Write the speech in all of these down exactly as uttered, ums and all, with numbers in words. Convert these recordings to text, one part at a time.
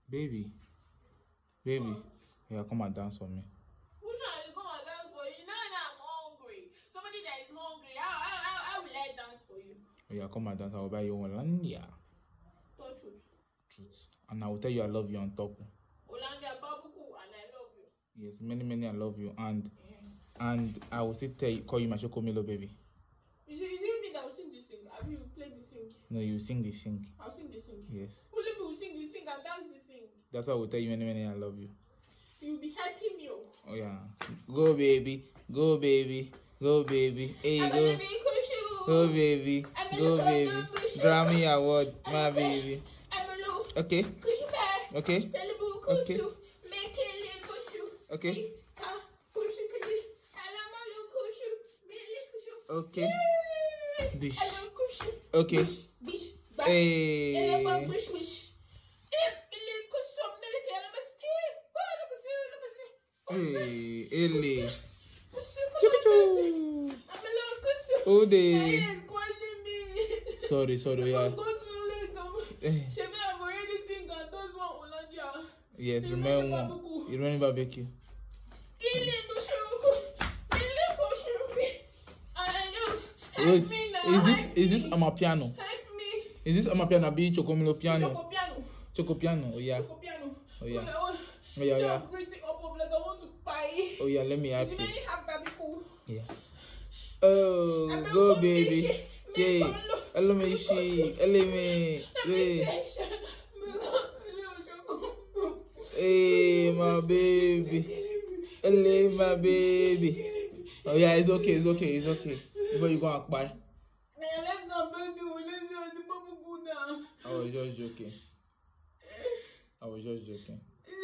Baby. Baby. What? Yeah, come and dance for me. Who's trying to come and dance for you? Now I'm hungry. Somebody that is hungry. How, how, how, how will I dance for you? Yeah, come and dance. I will buy you Hollandia. Not truth. Truth. And I will tell you I love you on top. Hollandia Babuku and I love you. Yes, many, many I love you. And yeah. and I will still tell you, call you my Chokomilo baby. Is it, is it me that will sing this sing? Have you played the sing? No, you sing the sing. I'll sing the sing. Yes. Only me will sing the sing and dance the sing. That's why I will tell you many, many I love you. You'll be helping me. Oh yeah. Go baby. Go baby. Go baby. Hey I'm go. Go baby. Go baby. Grammy award, my baby. Okay. Okay. Okay. Okay. Okay. Bish. Okay. Hey. Hey, Ellie. Oh, they. Sorry, sorry, yeah. Yes, remember. You remember barbecue. Wait, is this is this Amapiano? Help me. Is this Amapiano? Be Chokomilo piano. Choco piano. Choco piano. Oh yeah. Choco piano. Oh yeah. Oh yeah, yeah. I'm pretty up of like I want to buy. Oh yeah, let me help you. you. Have barbecue. Yeah. Oh, go baby. Yeah. Hello me she. Hello me. Hey, my baby. Hello, my baby. Oh yeah, it's okay, it's okay, it's okay. Before you go and buy. Let's not burn you. Let's not the barbecue now. I was just joking. I was just joking.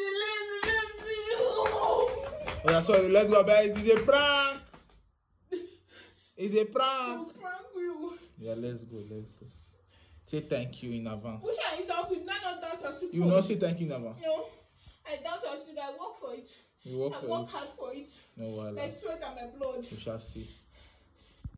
Oh yeah, sorry, let's go back. It's a prank. It's a prank. I'll prank you. Yeah, let's go, let's go. Say thank you in advance. Which I talk with none of dance or soup. You will not say thank you in advance. No, I dance or soup. I work for it. You work I for work it. hard for it. No, well, my sweat and my blood. We shall see.